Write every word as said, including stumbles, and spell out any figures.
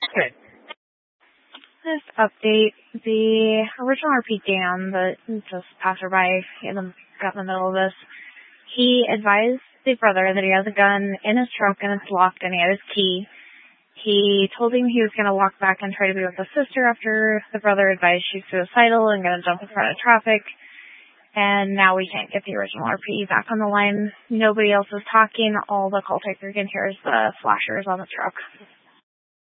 Good. This update, the original R P Dan, the just passerby in the, got in the middle of this, he advised the brother that he has a gun in his trunk and it's locked and he had his key. He told him he was going to walk back and try to be with his sister after the brother advised she's suicidal and going to jump in front of traffic. And now we can't get the original R P back on the line. Nobody else is talking. All the call taker can hear is the flashers on the truck.